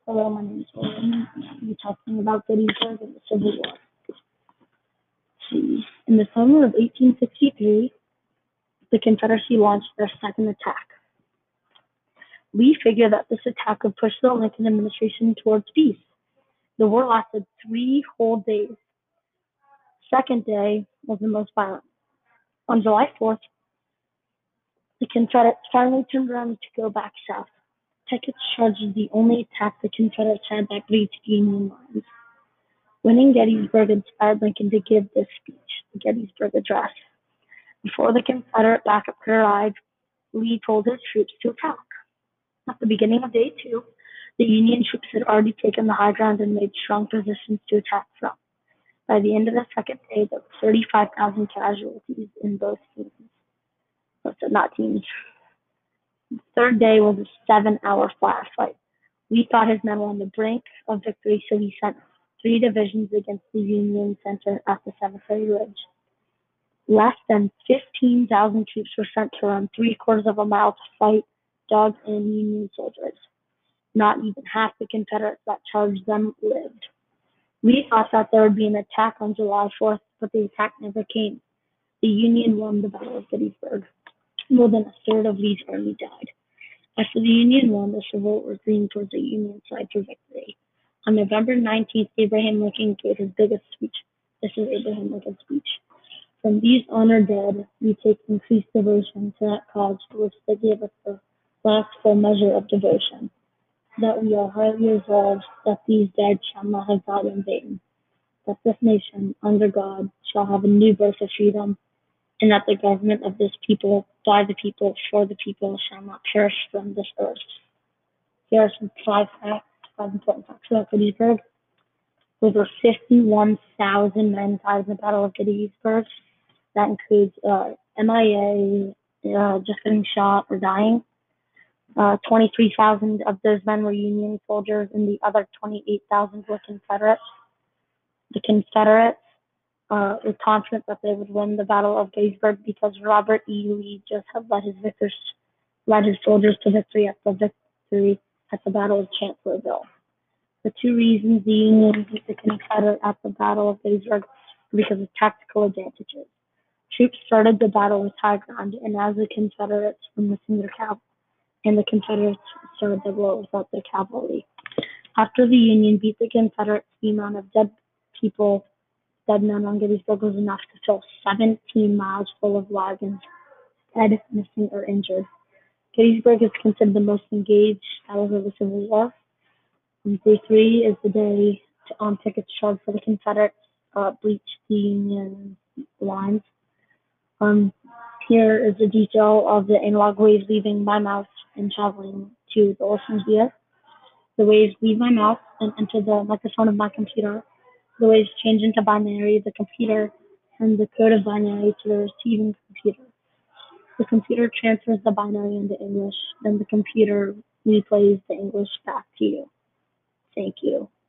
Hello, my name is Owen. I'll be talking about Gettysburg and the Civil War. See, in the summer of 1863, the Confederacy launched their second attack. We figured that this attack would push the Lincoln administration towards peace. The war lasted 3 whole days. The second day was the most violent. On July 4th, the Confederates finally turned around to go back south. Pickett's charge was the only attack the Confederates had that breached Union lines. Winning Gettysburg inspired Lincoln to give this speech, the Gettysburg Address. Before the Confederate backup could arrive, Lee told his troops to attack. At the beginning of day 2, the Union troops had already taken the high ground and made strong positions to attack from. By the end of the second day, there were 35,000 casualties in both teams. Not teams. The third day was a 7-hour firefight. Lee thought his men were on the brink of victory, so he sent 3 divisions against the Union center at the Cemetery Ridge. Less than 15,000 troops were sent to run 3/4 of a mile to fight dogs and Union soldiers. Not even half the Confederates that charged them lived. Lee thought that there would be an attack on July 4th, but the attack never came. The Union won the Battle of Gettysburg. More than a third of Lee's army died. After the Union won, the Civil War leaned towards the Union side for victory. On November 19th, Abraham Lincoln gave his biggest speech. This is Abraham Lincoln's speech. From these honored dead, we take increased devotion to that cause for which they gave us the last full measure of devotion, that we are highly resolved that these dead shall not have died in vain, that this nation, under God, shall have a new birth of freedom, and that the government of this people, by the people, for the people, shall not perish from this earth. Here are some 5 important facts about Gettysburg. Over 51,000 men died in the Battle of Gettysburg. That includes MIA, just getting shot or dying. 23,000 of those men were Union soldiers, and the other 28,000 were Confederates. The Confederates were confident that they would win the Battle of Gettysburg because Robert E. Lee just had led his soldiers to victory at the Battle of Chancellorsville. The 2 reasons the Union beat the Confederate at the Battle of Gettysburg were because of tactical advantages. Troops started the battle with high ground, and as the Confederates were missing their cavalry, and the Confederates started the war without their cavalry. After the Union beat the Confederates, the amount of dead men on Gettysburg was enough to fill 17 miles full of wagons, dead, missing, or injured. Gettysburg is considered the most engaged battle of the Civil War. Day 3 is the day on Pickett's charge for the Confederates breached the Union lines. Here is a detail of the analog waves leaving my mouth and traveling to the listener's ear. The waves leave my mouth and enter the microphone of my computer. The waves change into binary. The computer sends the code of binary to the receiving computer. The computer transfers the binary into English. Then the computer replays the English back to you. Thank you.